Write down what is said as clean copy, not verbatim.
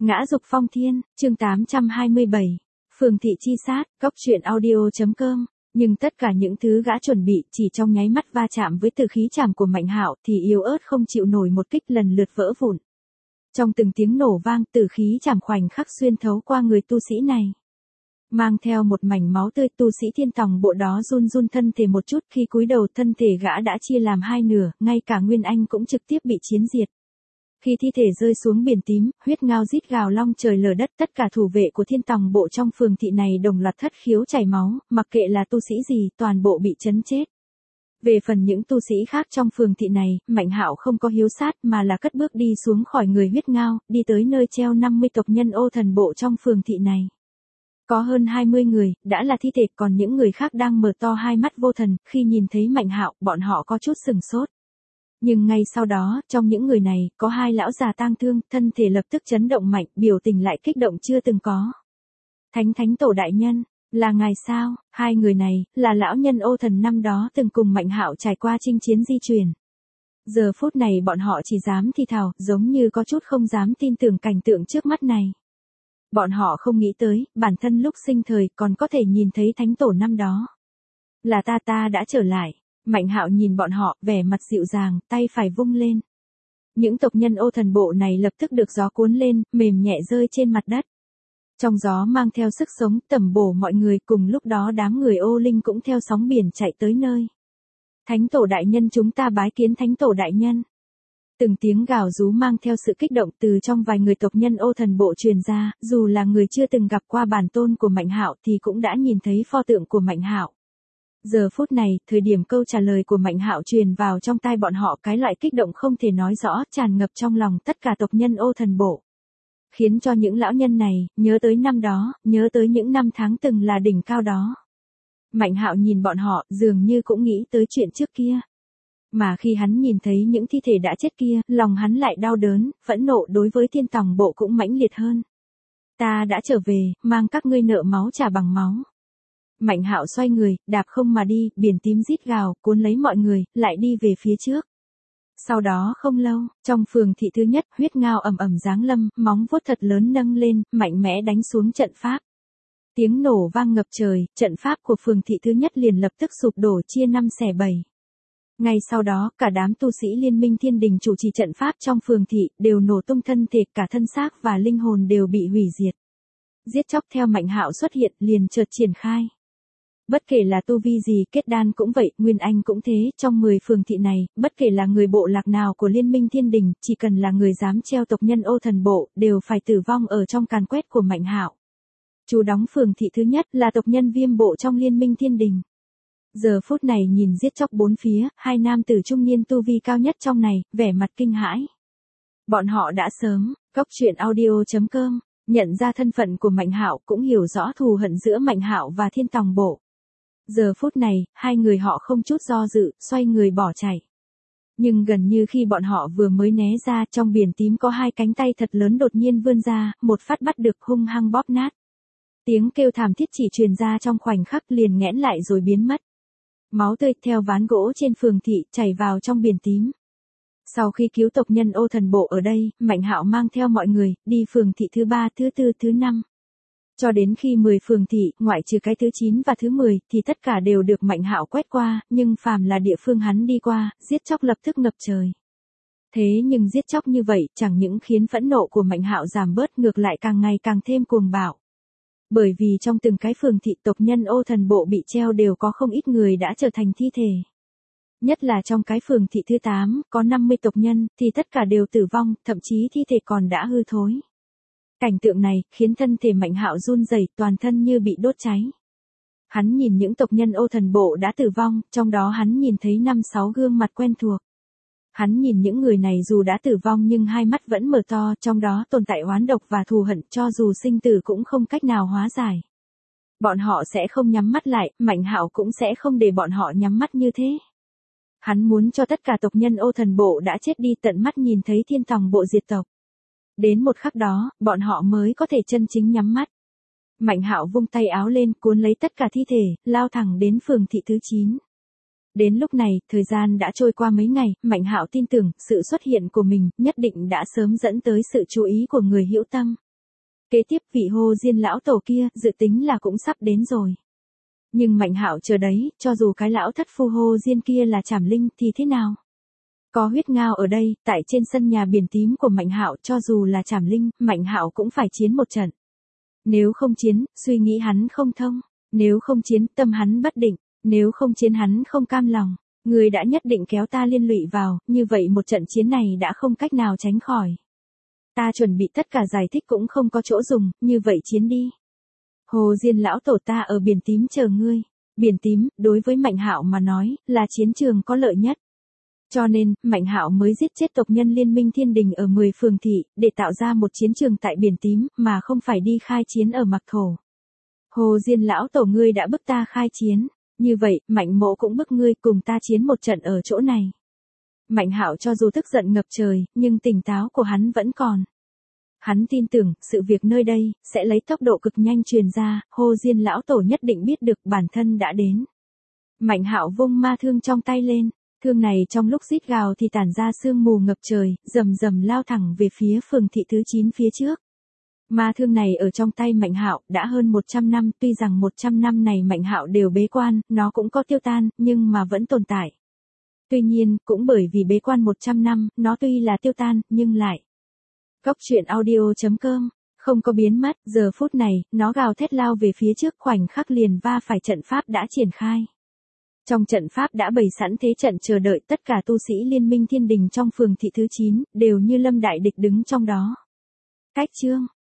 Ngã dục phong thiên, chương 827. Phường thị chi sát, cóc truyện audio.com. Nhưng tất cả những thứ gã chuẩn bị chỉ trong nháy mắt va chạm với từ khí chảm của Mạnh Hạo thì yếu ớt không chịu nổi một kích lần lượt vỡ vụn. Trong từng tiếng nổ vang, từ khí chảm khoảnh khắc xuyên thấu qua người tu sĩ này. Mang theo một mảnh máu tươi, tu sĩ thiên tòng bộ đó run run thân thể một chút, khi cúi đầu thân thể gã đã chia làm hai nửa, ngay cả Nguyên Anh cũng trực tiếp bị chiến diệt. Khi thi thể rơi xuống biển tím, huyết ngao rít gào long trời lở đất, tất cả thủ vệ của thiên tòng bộ trong phường thị này đồng loạt thất khiếu chảy máu, mặc kệ là tu sĩ gì, toàn bộ bị chấn chết. Về phần những tu sĩ khác trong phường thị này, Mạnh Hạo không có hiếu sát mà là cất bước đi xuống khỏi người huyết ngao, đi tới nơi treo 50 tộc nhân ô thần bộ trong phường thị này. Có hơn 20 người, đã là thi thể, còn những người khác đang mở to hai mắt vô thần, khi nhìn thấy Mạnh Hạo, bọn họ có chút sừng sốt. Nhưng ngay sau đó, trong những người này, có hai lão già tang thương, thân thể lập tức chấn động mạnh, biểu tình lại kích động chưa từng có. Thánh tổ đại nhân, là ngài sao? Hai người này, là lão nhân ô thần năm đó từng cùng Mạnh Hạo trải qua chinh chiến di truyền. Giờ phút này bọn họ chỉ dám thì thào, giống như có chút không dám tin tưởng cảnh tượng trước mắt này. Bọn họ không nghĩ tới, bản thân lúc sinh thời còn có thể nhìn thấy thánh tổ năm đó. Là ta đã trở lại. Mạnh Hạo nhìn bọn họ, vẻ mặt dịu dàng, tay phải vung lên. Những tộc nhân ô thần bộ này lập tức được gió cuốn lên, mềm nhẹ rơi trên mặt đất. Trong gió mang theo sức sống, tẩm bổ mọi người, cùng lúc đó đám người ô linh cũng theo sóng biển chạy tới nơi. Thánh tổ đại nhân, chúng ta bái kiến thánh tổ đại nhân. Từng tiếng gào rú mang theo sự kích động từ trong vài người tộc nhân ô thần bộ truyền ra, dù là người chưa từng gặp qua bản tôn của Mạnh Hạo thì cũng đã nhìn thấy pho tượng của Mạnh Hạo. Giờ phút này, thời điểm câu trả lời của Mạnh Hạo truyền vào trong tai bọn họ, cái loại kích động không thể nói rõ tràn ngập trong lòng tất cả tộc nhân ô thần bộ. Khiến cho những lão nhân này, nhớ tới năm đó, nhớ tới những năm tháng từng là đỉnh cao đó. Mạnh Hạo nhìn bọn họ, dường như cũng nghĩ tới chuyện trước kia. Mà khi hắn nhìn thấy những thi thể đã chết kia, lòng hắn lại đau đớn, phẫn nộ đối với thiên tòng bộ cũng mãnh liệt hơn. Ta đã trở về, mang các ngươi nợ máu trả bằng máu. Mạnh Hạo xoay người, đạp không mà đi, biển tím rít gào, cuốn lấy mọi người, lại đi về phía trước. Sau đó không lâu, trong phường thị thứ nhất, huyết ngao ầm ầm giáng lâm, móng vuốt thật lớn nâng lên, mạnh mẽ đánh xuống trận pháp. Tiếng nổ vang ngập trời, trận pháp của phường thị thứ nhất liền lập tức sụp đổ, chia 5 xẻ 7. Ngay sau đó, cả đám tu sĩ Liên minh Thiên Đình chủ trì trận pháp trong phường thị đều nổ tung, thân thể, cả thân xác và linh hồn đều bị hủy diệt. Giết chóc theo Mạnh Hạo xuất hiện liền chợt triển khai. Bất kể là tu vi gì, kết đan cũng vậy, Nguyên Anh cũng thế, trong 10 phường thị này, bất kể là người bộ lạc nào của Liên minh Thiên Đình, chỉ cần là người dám treo tộc nhân ô thần bộ, đều phải tử vong ở trong càn quét của Mạnh Hạo. Chú đóng phường thị thứ nhất là tộc nhân Viêm bộ trong Liên minh Thiên Đình. Giờ phút này nhìn giết chóc bốn phía, hai nam tử trung niên tu vi cao nhất trong này, vẻ mặt kinh hãi. Bọn họ đã sớm, cóc truyện audio.com, nhận ra thân phận của Mạnh Hạo, cũng hiểu rõ thù hận giữa Mạnh Hạo và thiên tòng bộ. Giờ phút này, hai người họ không chút do dự, xoay người bỏ chạy. Nhưng gần như khi bọn họ vừa mới né ra, trong biển tím có hai cánh tay thật lớn đột nhiên vươn ra, một phát bắt được, hung hăng bóp nát. Tiếng kêu thảm thiết chỉ truyền ra trong khoảnh khắc liền nghẽn lại rồi biến mất. Máu tươi theo ván gỗ trên phường thị chảy vào trong biển tím. Sau khi cứu tộc nhân ô thần bộ ở đây, Mạnh Hạo mang theo mọi người, đi phường thị thứ 3, thứ 4, thứ 5. Cho đến khi 10 phường thị, ngoại trừ cái thứ 9 và thứ 10, thì tất cả đều được Mạnh Hạo quét qua, nhưng phàm là địa phương hắn đi qua, giết chóc lập tức ngập trời. Thế nhưng giết chóc như vậy, chẳng những khiến phẫn nộ của Mạnh Hạo giảm bớt, ngược lại càng ngày càng thêm cuồng bạo. Bởi vì trong từng cái phường thị, tộc nhân ô thần bộ bị treo đều có không ít người đã trở thành thi thể. Nhất là trong cái phường thị thứ 8, có 50 tộc nhân, thì tất cả đều tử vong, thậm chí thi thể còn đã hư thối. Cảnh tượng này, khiến thân thể Mạnh Hạo run rẩy, toàn thân như bị đốt cháy. Hắn nhìn những tộc nhân ô thần bộ đã tử vong, trong đó hắn nhìn thấy 5-6 gương mặt quen thuộc. Hắn nhìn những người này dù đã tử vong nhưng hai mắt vẫn mở to, trong đó tồn tại oán độc và thù hận, cho dù sinh tử cũng không cách nào hóa giải. Bọn họ sẽ không nhắm mắt lại, Mạnh Hạo cũng sẽ không để bọn họ nhắm mắt như thế. Hắn muốn cho tất cả tộc nhân ô thần bộ đã chết đi tận mắt nhìn thấy thiên tòng bộ diệt tộc. Đến một khắc đó, bọn họ mới có thể chân chính nhắm mắt. Mạnh Hạo vung tay áo lên, cuốn lấy tất cả thi thể, lao thẳng đến phường thị thứ 9. Đến lúc này, thời gian đã trôi qua mấy ngày, Mạnh Hạo tin tưởng, sự xuất hiện của mình, nhất định đã sớm dẫn tới sự chú ý của người hữu tâm. Kế tiếp vị Hồ Diên lão tổ kia dự tính là cũng sắp đến rồi. Nhưng Mạnh Hạo chờ đấy, cho dù cái lão thất phu Hồ Diên kia là Trảm Linh thì thế nào? Có huyết ngao ở đây, tại trên sân nhà biển tím của Mạnh Hạo, cho dù là Trảm Linh, Mạnh Hạo cũng phải chiến một trận. Nếu không chiến, suy nghĩ hắn không thông, nếu không chiến, tâm hắn bất định, nếu không chiến hắn không cam lòng, người đã nhất định kéo ta liên lụy vào, như vậy một trận chiến này đã không cách nào tránh khỏi. Ta chuẩn bị tất cả giải thích cũng không có chỗ dùng, như vậy chiến đi. Hồ Diên lão tổ, ta ở biển tím chờ ngươi. Biển tím, đối với Mạnh Hạo mà nói, là chiến trường có lợi nhất. Cho nên, Mạnh Hạo mới giết chết tộc nhân Liên minh Thiên Đình ở 10 phường thị, để tạo ra một chiến trường tại biển tím, mà không phải đi khai chiến ở Mạc Thổ. Hồ Diên lão tổ, ngươi đã bức ta khai chiến, như vậy, Mạnh mỗ cũng bức ngươi cùng ta chiến một trận ở chỗ này. Mạnh Hạo cho dù tức giận ngập trời, nhưng tỉnh táo của hắn vẫn còn. Hắn tin tưởng, sự việc nơi đây, sẽ lấy tốc độ cực nhanh truyền ra, Hồ Diên lão tổ nhất định biết được bản thân đã đến. Mạnh Hạo vung ma thương trong tay lên, thương này trong lúc rít gào thì tản ra sương mù ngập trời, rầm rầm lao thẳng về phía phường thị thứ 9 phía trước. Ma thương này ở trong tay Mạnh Hạo đã hơn 100 năm, tuy rằng 100 năm này Mạnh Hạo đều bế quan, nó cũng có tiêu tan, nhưng mà vẫn tồn tại. Tuy nhiên, cũng bởi vì bế quan 100 năm, nó tuy là tiêu tan, nhưng lại. Góc truyện audio.com, không có biến mất, giờ phút này, nó gào thét lao về phía trước, khoảnh khắc liền va phải trận pháp đã triển khai. Trong trận pháp đã bày sẵn thế trận chờ đợi, tất cả tu sĩ Liên minh Thiên Đình trong phường thị thứ 9, đều như lâm đại địch đứng trong đó. Cách chương